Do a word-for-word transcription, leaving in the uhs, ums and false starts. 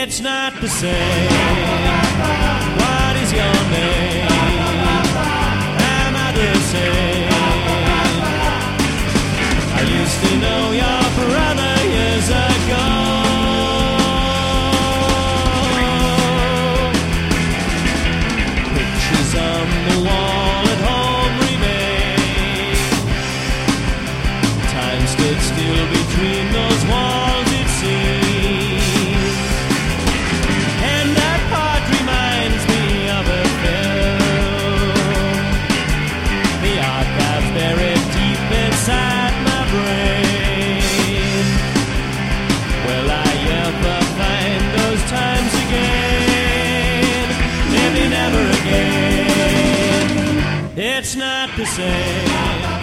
It's not the same. What is your name? Am I the same? I used to know your brother years ago. Pictures on the wall at home remain. Time stood still between those walls, it seems. And that part reminds me of a film. The archives buried deep inside my brain. Will I ever find those times again? Maybe never again. It's not the same.